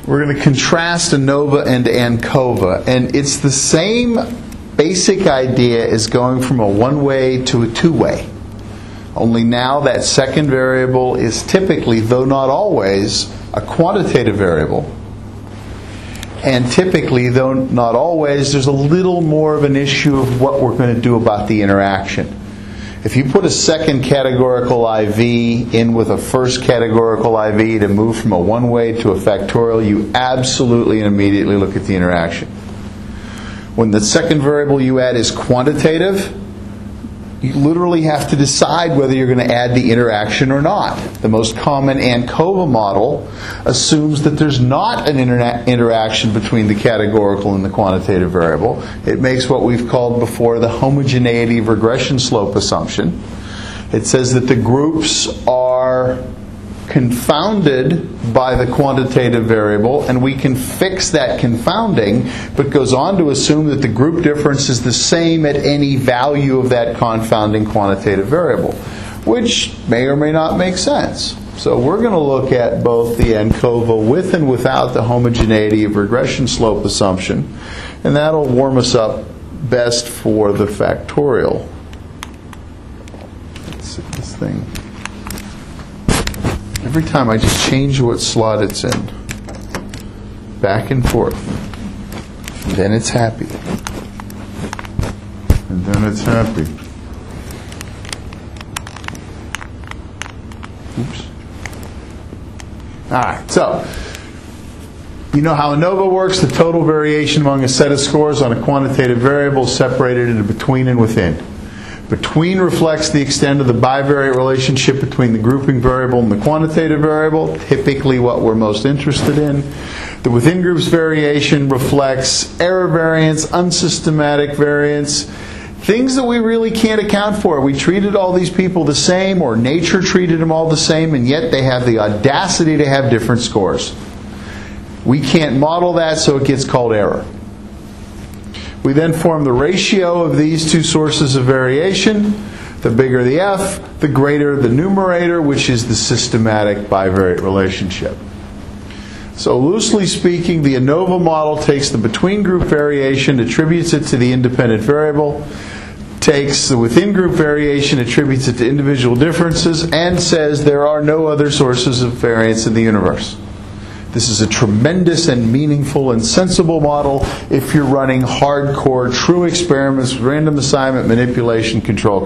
We're going to contrast ANOVA and ANCOVA, and it's the same basic idea as going from a one-way to a two-way. Only now that second variable is typically, though not always, a quantitative variable. And typically, though not always, there's a little more of an issue of what we're going to do about the interaction. If you put a second categorical IV in with a first categorical IV to move from a one-way to a factorial, you absolutely and immediately look at the interaction. When the second variable you add is quantitative, you literally have to decide whether you're going to add the interaction or not. The most common ANCOVA model assumes that there's not an interaction between the categorical and the quantitative variable. It makes what we've called before the homogeneity of regression slope assumption. It says that the groups are confounded by the quantitative variable, and we can fix that confounding, but goes on to assume that the group difference is the same at any value of that confounding quantitative variable, which may or may not make sense. So we're going to look at both the ANCOVA with and without the homogeneity of regression slope assumption, and that'll warm us up best for the factorial. Let's see this thing. Every time I just change what slot it's in. Back and forth. And then it's happy. And then it's happy. Oops. Alright, so you know how ANOVA works. The total variation among a set of scores on a quantitative variable is separated into between and within. Between reflects the extent of the bivariate relationship between the grouping variable and the quantitative variable, typically what we're most interested in. The within group's variation reflects error variance, unsystematic variance, things that we really can't account for. We treated all these people the same, or nature treated them all the same, and yet they have the audacity to have different scores. We can't model that, so it gets called error. We then form the ratio of these two sources of variation. The bigger the F, the greater the numerator, which is the systematic bivariate relationship. So loosely speaking, the ANOVA model takes the between group variation, attributes it to the independent variable, takes the within group variation, attributes it to individual differences, and says there are no other sources of variance in the universe. This is a tremendous and meaningful and sensible model if you're running hardcore, true experiments with random assignment, manipulation, control.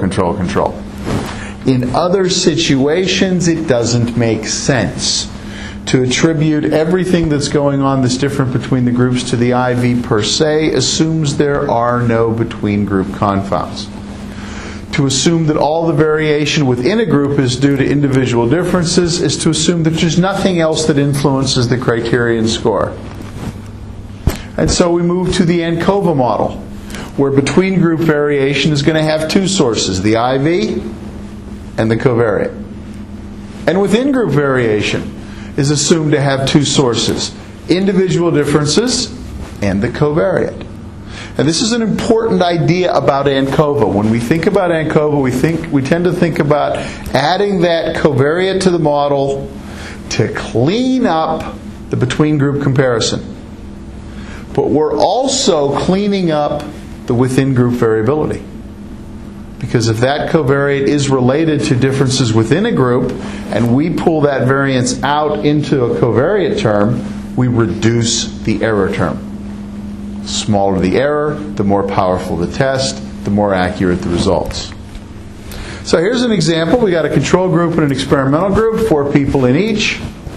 In other situations, it doesn't make sense to attribute everything that's going on that's different between the groups to the IV per se. Assumes there are no between group confounds. To assume that all the variation within a group is due to individual differences is to assume that there's nothing else that influences the criterion score. And so we move to the ANCOVA model, where between group variation is going to have two sources, the IV and the covariate. And within group variation is assumed to have two sources, individual differences and the covariate. And this is an important idea about ANCOVA. When we think about ANCOVA, we tend to think about adding that covariate to the model to clean up the between group comparison. But we're also cleaning up the within group variability. Because if that covariate is related to differences within a group, and we pull that variance out into a covariate term, we reduce the error term. Smaller the error, the more powerful the test, the more accurate the results. So here's an example. We got a control group and an experimental group, 4 people in each.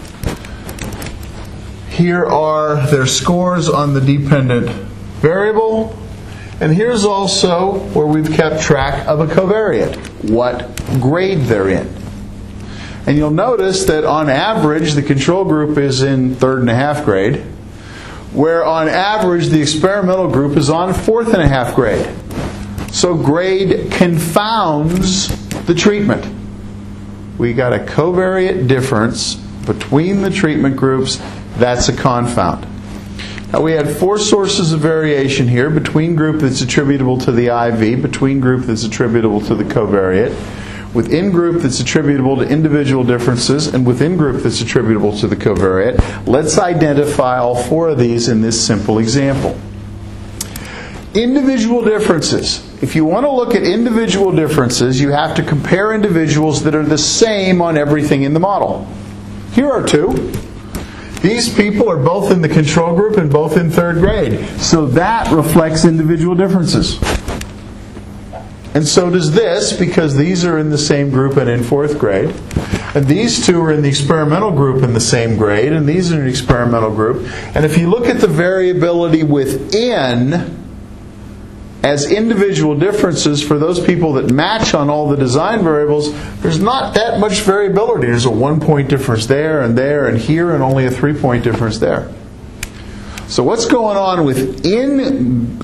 Here are their scores on the dependent variable. And here's also where we've kept track of a covariate, what grade they're in. And you'll notice that on average the control group is in 3rd and a half grade, where on average the experimental group is on 4th and a half grade. So grade confounds the treatment. We got a covariate difference between the treatment groups. That's a confound. Now we had 4 sources of variation here: between group that's attributable to the IV, between group that's attributable to the covariate. within group that's attributable to individual differences, and within group that's attributable to the covariate. Let's identify all four of these in this simple example. Individual differences. If you want to look at individual differences, you have to compare individuals that are the same on everything in the model. Here are two. These people are both in the control group and both in third grade. So that reflects individual differences. And so does this, because these are in the same group and in fourth grade. And these two are in the experimental group in the same grade, and these are in the experimental group. And if you look at the variability within as individual differences for those people that match on all the design variables, there's not that much variability. There's a 1-point difference there and here, and only a 3-point difference there. So what's going on within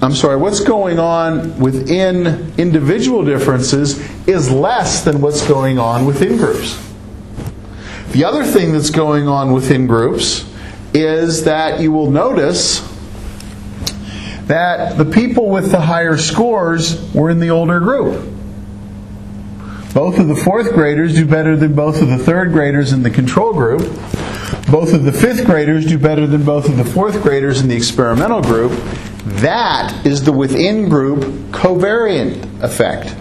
individual differences is less than what's going on within groups. The other thing that's going on within groups is that you will notice that the people with the higher scores were in the older group. Both of the fourth graders do better than both of the third graders in the control group. Both of the fifth graders do better than both of the fourth graders in the experimental group. That is the within group covariant effect.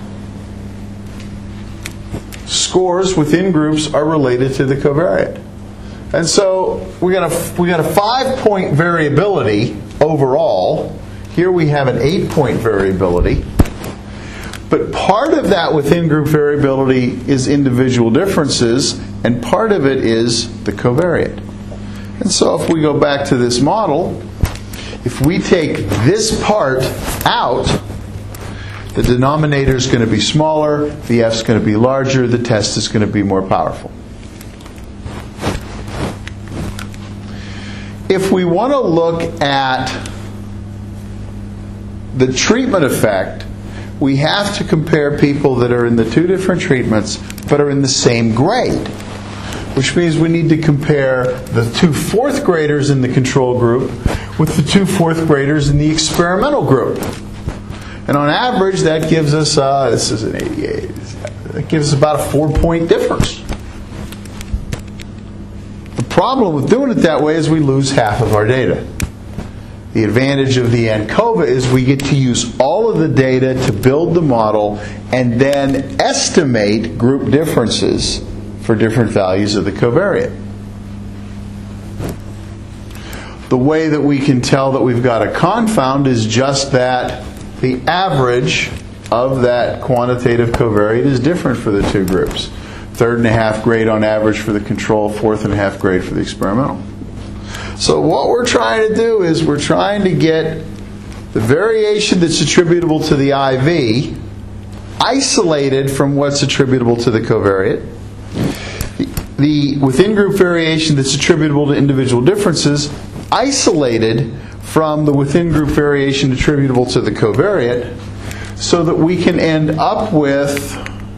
Scores within groups are related to the covariate. And so we got a 5-point variability overall. Here we have an 8-point variability. But part of that within group variability is individual differences, and part of it is the covariate. And so if we go back to this model, if we take this part out, the denominator is going to be smaller, the F is going to be larger, the test is going to be more powerful. If we want to look at the treatment effect, we have to compare people that are in the two different treatments but are in the same grade. Which means we need to compare the two fourth graders in the control group with the two fourth graders in the experimental group. And on average, that gives us, this is an 88, that gives us about a 4-point difference. The problem with doing it that way is we lose half of our data. The advantage of the ANCOVA is we get to use all of the data to build the model and then estimate group differences for different values of the covariate. The way that we can tell that we've got a confound is just that the average of that quantitative covariate is different for the two groups. 3.5 grade on average for the control, 4.5 grade for the experimental. So what we're trying to do is we're trying to get the variation that's attributable to the IV isolated from what's attributable to the covariate. The within group variation that's attributable to individual differences isolated from the within group variation attributable to the covariate, so that we can end up with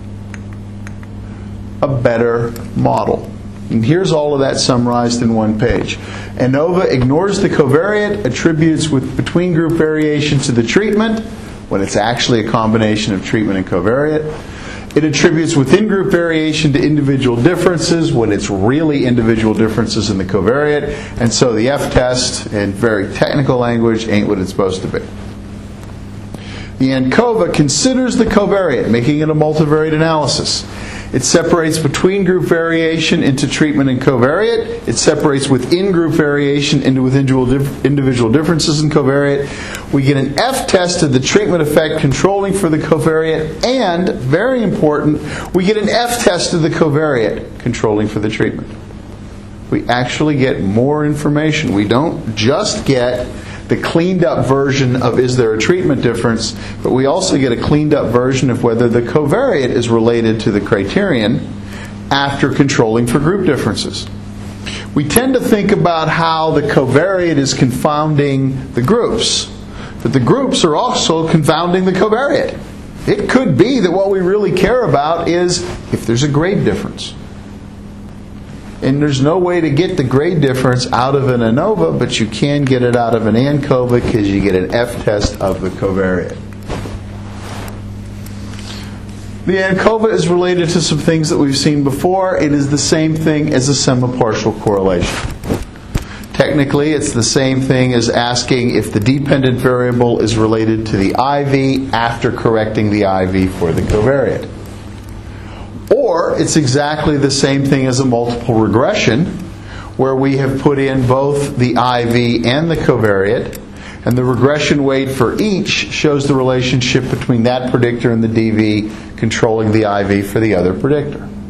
a better model. And here's all of that summarized in one page. ANOVA ignores the covariate, attributes with between group variation to the treatment, when it's actually a combination of treatment and covariate. It attributes within group variation to individual differences, when it's really individual differences in the covariate. And so the F-test, in very technical language, ain't what it's supposed to be. The ANCOVA considers the covariate, making it a multivariate analysis. It separates between group variation into treatment and covariate. It separates within group variation into individual differences in covariate. We get an F-test of the treatment effect controlling for the covariate, and, very important, we get an F-test of the covariate controlling for the treatment. We actually get more information. We don't just get the cleaned up version of is there a treatment difference, but we also get a cleaned up version of whether the covariate is related to the criterion after controlling for group differences. We tend to think about how the covariate is confounding the groups, but the groups are also confounding the covariate. It could be that what we really care about is if there's a grade difference. And there's no way to get the grade difference out of an ANOVA, but you can get it out of an ANCOVA because you get an F-test of the covariate. The ANCOVA is related to some things that we've seen before. It is the same thing as a semi-partial correlation. Technically, it's the same thing as asking if the dependent variable is related to the IV after correcting the IV for the covariate. Or it's exactly the same thing as a multiple regression, where we have put in both the IV and the covariate, and the regression weight for each shows the relationship between that predictor and the DV controlling the IV for the other predictor.